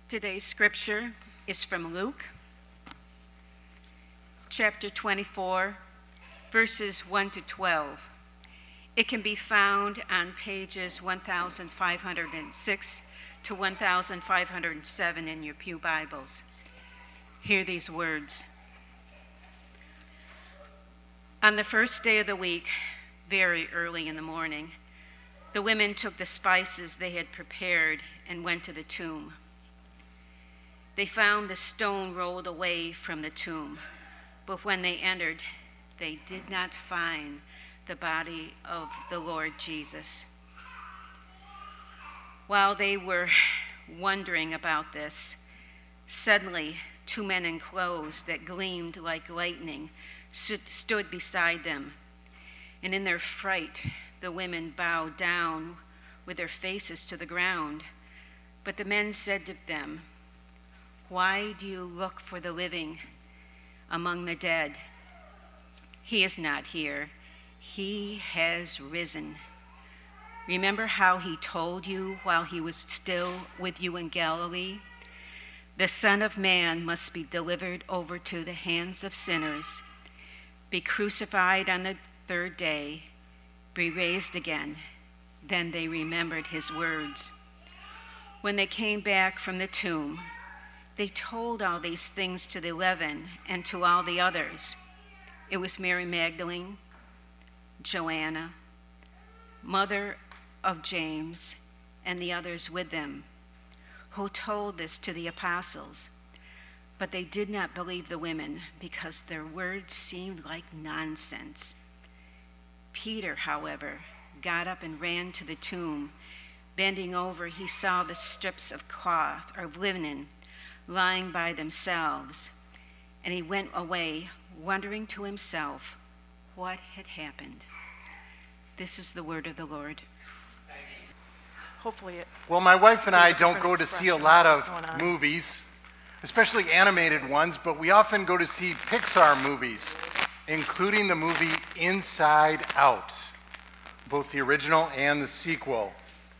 Today's scripture is from Luke, chapter 24, verses 1 to 12. It can be found on pages 1506 to 1507 in your pew Bibles. Hear these words. On the first day of the week, very early in the morning, the women took the spices they had prepared and went to the tomb. They found the stone rolled away from the tomb, but when they entered, they did not find the body of the Lord Jesus. While they were wondering about this, suddenly 2 men in clothes that gleamed like lightning stood beside them. And in their fright, the women bowed down with their faces to the ground. But the men said to them, "Why do you look for the living among the dead? He is not here. He has risen. Remember how he told you while he was still with you in Galilee? The Son of Man must be delivered over to the hands of sinners, be crucified on the third day, be raised again." Then they remembered his words. When they came back from the tomb, they told all these things to the 11 and to all the others. It was Mary Magdalene, Joanna, mother of James, and the others with them, who told this to the apostles. But they did not believe the women because their words seemed like nonsense. Peter, however, got up and ran to the tomb. Bending over, he saw the strips of cloth or linen lying by themselves, and he went away wondering to himself what had happened. This is the word of the Lord. Hopefully it. Well, my wife and I don't go to see a lot of movies, especially animated ones, but we often go to see Pixar movies, including the movie Inside Out, both the original and the sequel.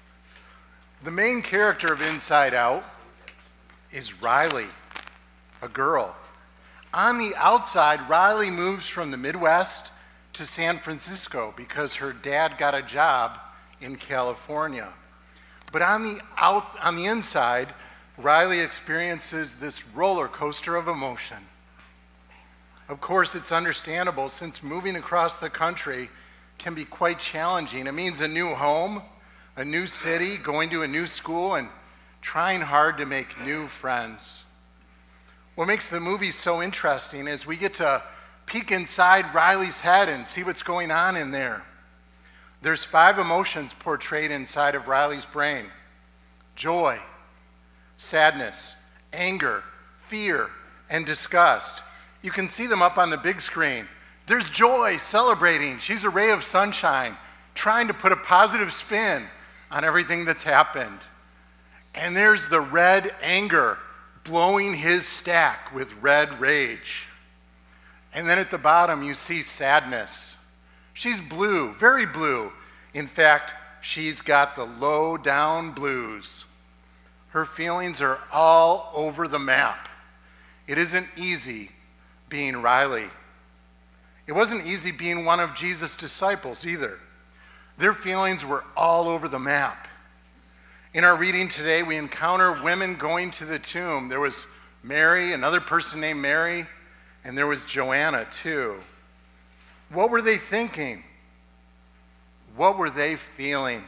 The main character of Inside Out is Riley, a girl. On the outside, Riley moves from the Midwest to San Francisco because her dad got a job in California. But on the inside, Riley experiences this roller coaster of emotion. Of course, it's understandable since moving across the country can be quite challenging. It means a new home, a new city, going to a new school, and trying hard to make new friends. What makes the movie so interesting is we get to peek inside Riley's head and see what's going on in there. There's 5 emotions portrayed inside of Riley's brain: joy, sadness, anger, fear, and disgust. You can see them up on the big screen. There's joy, celebrating. She's a ray of sunshine, trying to put a positive spin on everything that's happened. And there's the red anger, blowing his stack with red rage. And then at the bottom, you see sadness. She's blue, very blue. In fact, she's got the low down blues. Her feelings are all over the map. It isn't easy being Riley. It wasn't easy being one of Jesus' disciples either. Their feelings were all over the map. In our reading today, we encounter women going to the tomb. There was Mary, another person named Mary, and there was Joanna too. What were they thinking? What were they feeling?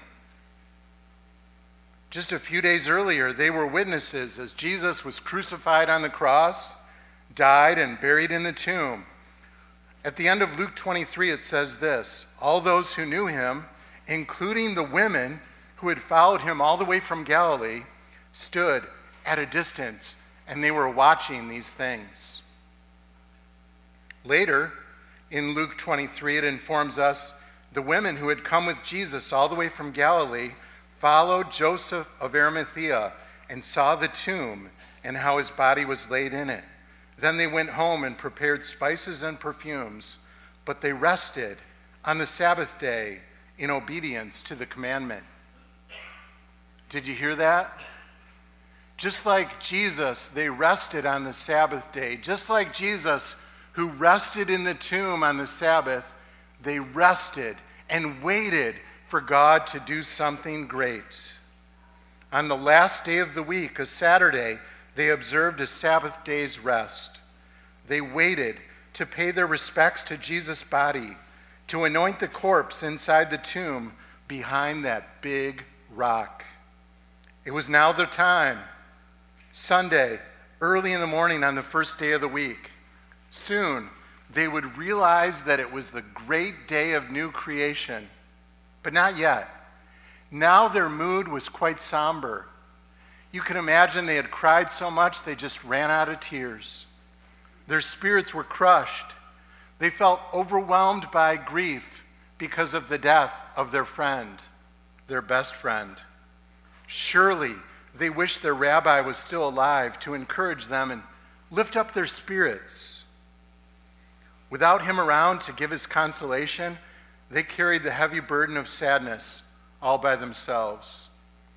Just a few days earlier, they were witnesses as Jesus was crucified on the cross, died, and buried in the tomb. At the end of Luke 23, it says this: all those who knew him, including the women who had followed him all the way from Galilee, stood at a distance, and they were watching these things. Later, in Luke 23, it informs us the women who had come with Jesus all the way from Galilee followed Joseph of Arimathea and saw the tomb and how his body was laid in it. Then they went home and prepared spices and perfumes, but they rested on the Sabbath day in obedience to the commandment. Did you hear that? Just like Jesus, they rested on the Sabbath day. Just like Jesus, who rested in the tomb on the Sabbath, they rested and waited for God to do something great. On the last day of the week, a Saturday, they observed a Sabbath day's rest. They waited to pay their respects to Jesus' body, to anoint the corpse inside the tomb behind that big rock. It was now the time, Sunday, early in the morning on the first day of the week. Soon, they would realize that it was the great day of new creation, but not yet. Now their mood was quite somber. You can imagine they had cried so much they just ran out of tears. Their spirits were crushed. They felt overwhelmed by grief because of the death of their friend, their best friend. Surely they wished their rabbi was still alive to encourage them and lift up their spirits. Without him around to give his consolation, they carried the heavy burden of sadness all by themselves.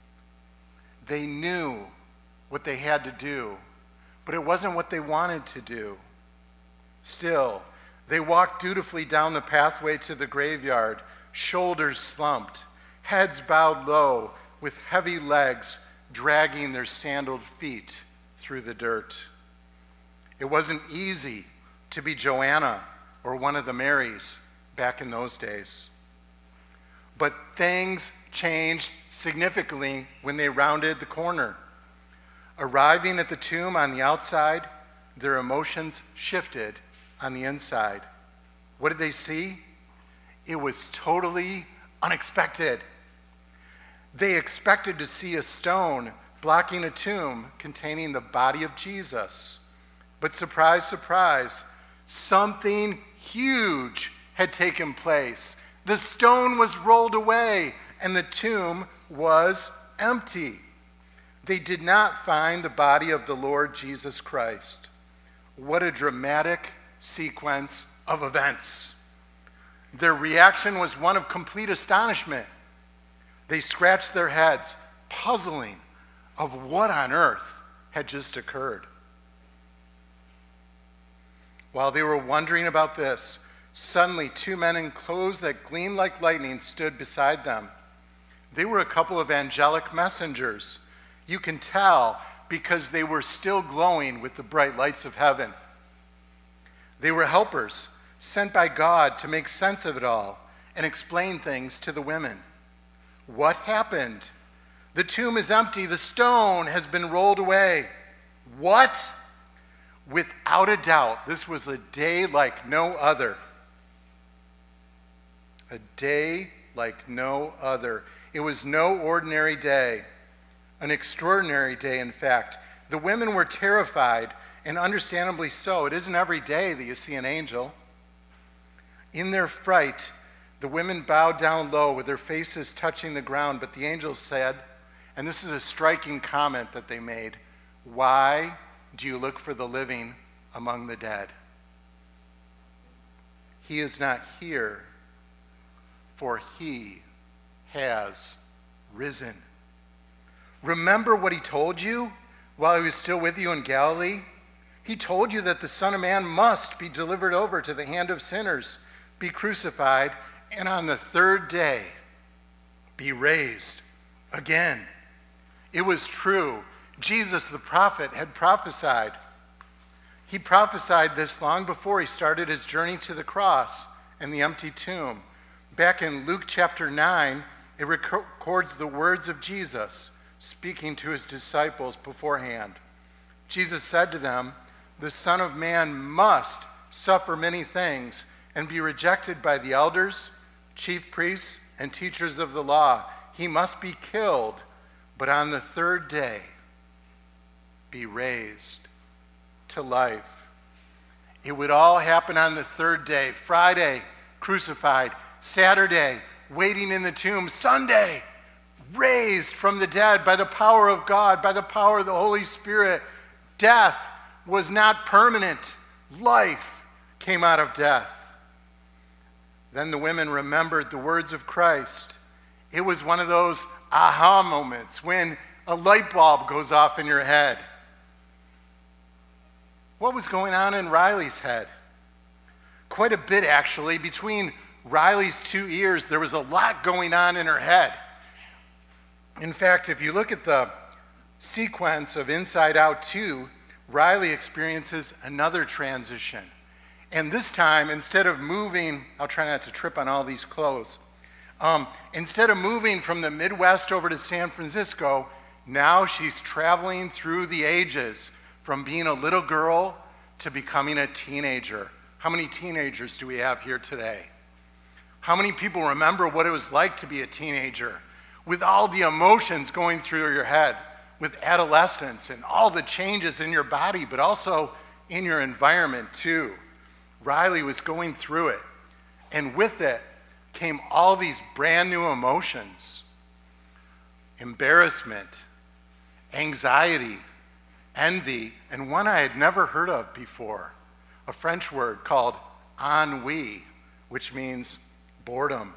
They knew what they had to do, but it wasn't what they wanted to do. Still, they walked dutifully down the pathway to the graveyard, shoulders slumped, heads bowed low, with heavy legs dragging their sandaled feet through the dirt. It wasn't easy to be Joanna or one of the Marys back in those days. But things changed significantly when they rounded the corner. Arriving at the tomb on the outside, their emotions shifted on the inside. What did they see? It was totally unexpected. They expected to see a stone blocking a tomb containing the body of Jesus. But surprise, surprise, something huge had taken place. The stone was rolled away and the tomb was empty. They did not find the body of the Lord Jesus Christ. What a dramatic sequence of events. Their reaction was one of complete astonishment. They scratched their heads, puzzling of what on earth had just occurred. While they were wondering about this, suddenly 2 men in clothes that gleamed like lightning stood beside them. They were a couple of angelic messengers. You can tell because they were still glowing with the bright lights of heaven. They were helpers sent by God to make sense of it all and explain things to the women. What happened? The tomb is empty. The stone has been rolled away. What? Without a doubt, this was a day like no other. A day like no other. It was no ordinary day. An extraordinary day, in fact. The women were terrified, and understandably so. It isn't every day that you see an angel. In their fright, the women bowed down low with their faces touching the ground, but the angel said, and this is a striking comment that they made, "Why do you look for the living among the dead? He is not here, for he has risen. Remember what he told you while he was still with you in Galilee? He told you that the Son of Man must be delivered over to the hand of sinners, be crucified, and on the third day be raised again." It was true. Jesus the prophet had prophesied. He prophesied this long before he started his journey to the cross and the empty tomb. Back in Luke chapter 9, it records the words of Jesus speaking to his disciples beforehand. Jesus said to them, "The Son of Man must suffer many things and be rejected by the elders, chief priests, and teachers of the law. He must be killed, but on the third day be raised to life." It would all happen on the third day. Friday, crucified. Saturday, waiting in the tomb. Sunday, raised from the dead by the power of God, by the power of the Holy Spirit. Death was not permanent. Life came out of death. Then the women remembered the words of Christ. It was one of those aha moments when a light bulb goes off in your head. What was going on in Riley's head? Quite a bit, actually. Between Riley's two ears, there was a lot going on in her head. In fact, if you look at the sequence of Inside Out 2, Riley experiences another transition. And this time, instead of moving, I'll try not to trip on all these clothes. Instead of moving from the Midwest over to San Francisco, now she's traveling through the ages from being a little girl to becoming a teenager. How many teenagers do we have here today? How many people remember what it was like to be a teenager with all the emotions going through your head, with adolescence and all the changes in your body, but also in your environment too? Riley was going through it, and with it came all these brand new emotions: embarrassment, anxiety, envy, and one I had never heard of before, a French word called ennui, which means boredom.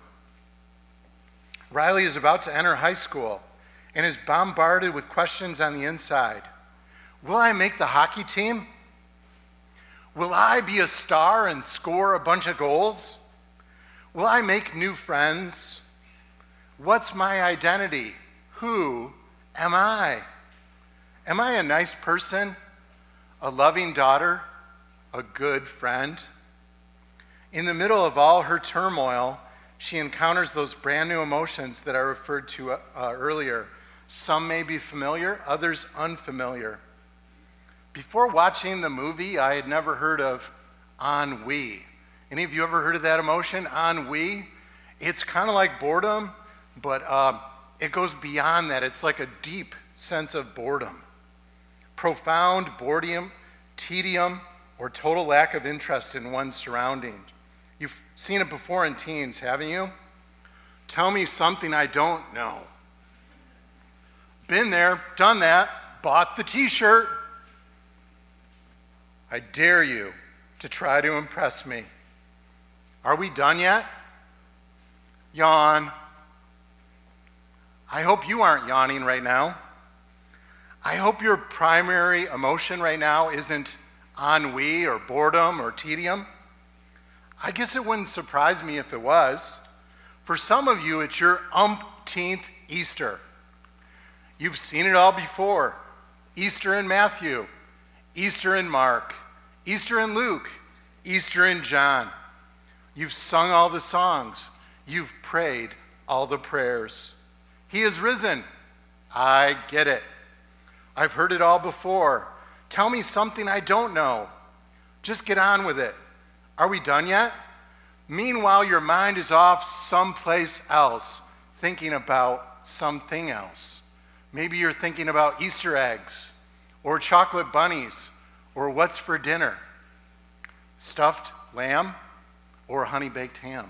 Riley is about to enter high school and is bombarded with questions on the inside. Will I make the hockey team? Will I be a star and score a bunch of goals? Will I make new friends? What's my identity? Who am I? Am I a nice person, a loving daughter, a good friend? In the middle of all her turmoil, she encounters those brand new emotions that I referred to earlier. Some may be familiar, others unfamiliar. Before watching the movie, I had never heard of ennui. Any of you ever heard of that emotion, ennui? It's kind of like boredom, but it goes beyond that. It's like a deep sense of boredom. Profound boredom, tedium, or total lack of interest in one's surroundings. You've seen it before in teens, haven't you? Tell me something I don't know. Been there, done that, bought the t-shirt. I dare you to try to impress me. Are we done yet? Yawn. I hope you aren't yawning right now. I hope your primary emotion right now isn't ennui or boredom or tedium. I guess it wouldn't surprise me if it was. For some of you, it's your umpteenth Easter. You've seen it all before. Easter in Matthew, Easter in Mark, Easter in Luke, Easter in John. You've sung all the songs. You've prayed all the prayers. He is risen. I get it. I've heard it all before. Tell me something I don't know. Just get on with it. Are we done yet? Meanwhile, your mind is off someplace else, thinking about something else. Maybe you're thinking about Easter eggs, or chocolate bunnies, or what's for dinner, stuffed lamb, or honey-baked ham.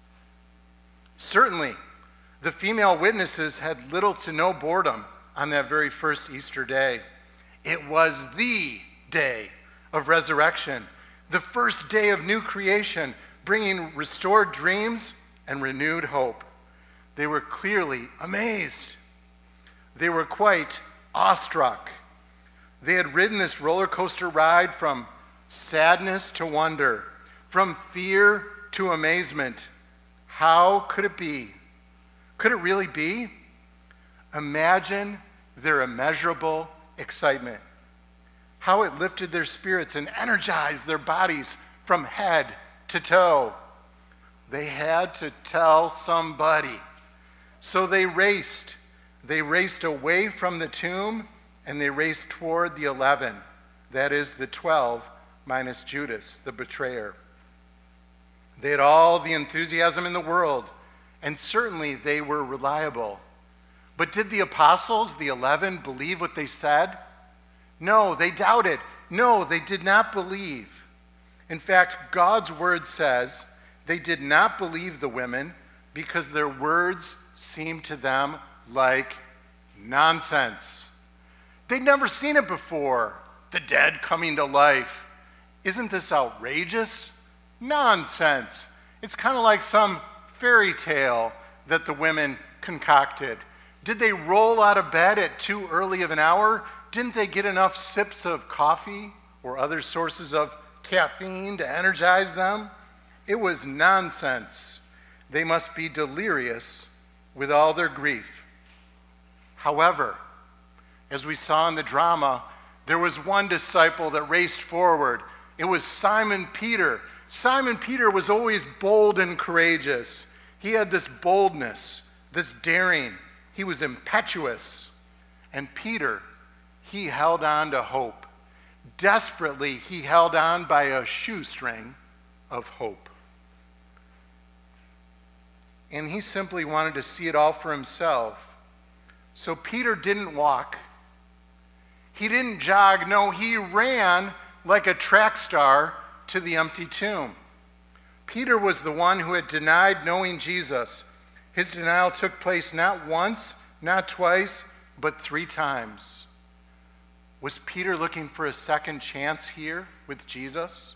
Certainly, the female witnesses had little to no boredom on that very first Easter day. It was the day of resurrection, the first day of new creation, bringing restored dreams and renewed hope. They were clearly amazed. They were quite awestruck. They had ridden this roller coaster ride from sadness to wonder, from fear to amazement. How could it be? Could it really be? Imagine their immeasurable excitement. How it lifted their spirits and energized their bodies from head to toe. They had to tell somebody. So they raced. They raced away from the tomb and they raced toward the 11. That is the 12 minus Judas, the betrayer. They had all the enthusiasm in the world, and certainly they were reliable. But did the apostles, the 11, believe what they said? No, they doubted. No, they did not believe. In fact, God's word says they did not believe the women because their words seemed to them like nonsense. They'd never seen it before, the dead coming to life. Isn't this outrageous? Nonsense. It's kind of like some fairy tale that the women concocted. Did they roll out of bed at too early of an hour? Didn't they get enough sips of coffee or other sources of caffeine to energize them? It was nonsense. They must be delirious with all their grief. However, as we saw in the drama, there was one disciple that raced forward. It was Simon Peter. Simon Peter was always bold and courageous. He had this boldness, this daring. He was impetuous. And Peter, he held on to hope. Desperately, he held on by a shoestring of hope. And he simply wanted to see it all for himself. So Peter didn't walk. He didn't jog. No, he ran like a track star to the empty tomb. Peter was the one who had denied knowing Jesus. His denial took place not once, not twice, but 3 times. Was Peter looking for a second chance here with Jesus?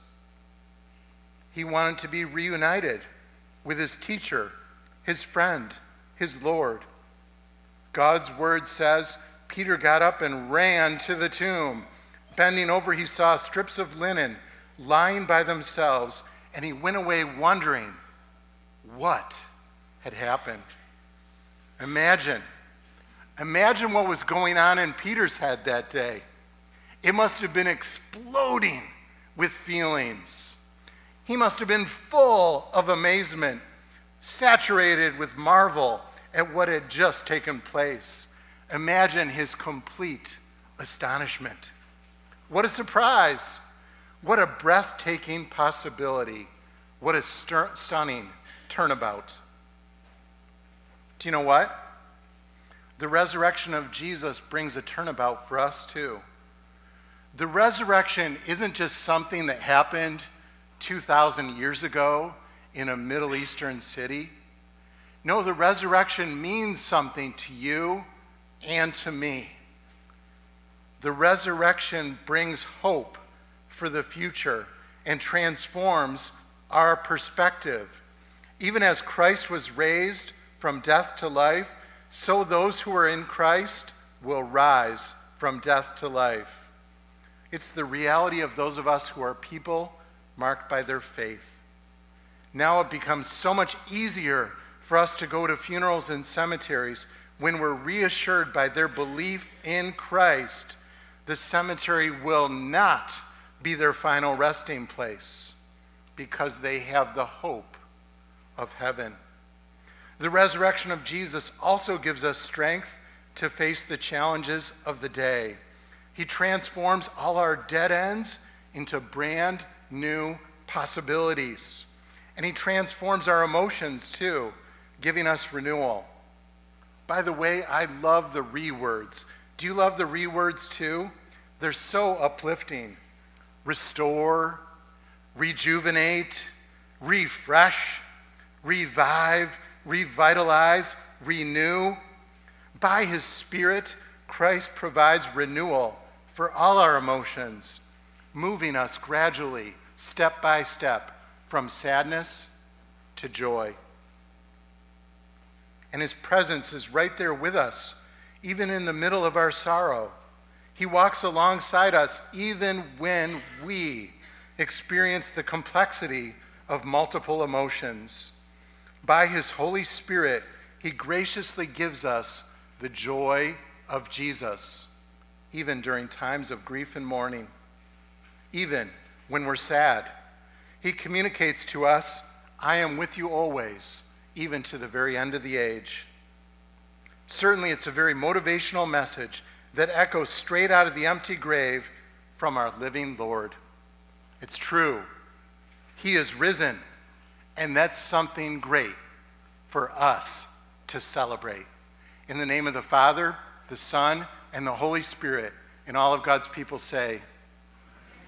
He wanted to be reunited with his teacher, his friend, his Lord. God's word says Peter got up and ran to the tomb. Bending over, he saw strips of linen lying by themselves, and he went away wondering what had happened. Imagine what was going on in Peter's head that day. It must have been exploding with feelings. He must have been full of amazement, saturated with marvel at what had just taken place. Imagine his complete astonishment. What a surprise. What a breathtaking possibility. What a stunning turnabout. Do you know what? The resurrection of Jesus brings a turnabout for us too. The resurrection isn't just something that happened 2,000 years ago in a Middle Eastern city. No, the resurrection means something to you and to me. The resurrection brings hope for the future and transforms our perspective. Even as Christ was raised from death to life, so those who are in Christ will rise from death to life. It's the reality of those of us who are people marked by their faith. Now it becomes so much easier for us to go to funerals and cemeteries when we're reassured by their belief in Christ. The cemetery will not be their final resting place because they have the hope of heaven. The resurrection of Jesus also gives us strength to face the challenges of the day. He transforms all our dead ends into brand new possibilities. And he transforms our emotions too, giving us renewal. By the way, I love the re-words. Do you love the re-words too? They're so uplifting. Restore, rejuvenate, refresh, revive, revitalize, renew. By his Spirit, Christ provides renewal for all our emotions, moving us gradually, step by step, from sadness to joy. And his presence is right there with us, even in the middle of our sorrow. He walks alongside us even when we experience the complexity of multiple emotions. By his Holy Spirit, he graciously gives us the joy of Jesus, even during times of grief and mourning, even when we're sad. He communicates to us, I am with you always, even to the very end of the age. Certainly, it's a very motivational message that echoes straight out of the empty grave from our living Lord. It's true. He is risen, and that's something great for us to celebrate. In the name of the Father, the Son, and the Holy Spirit, and all of God's people say,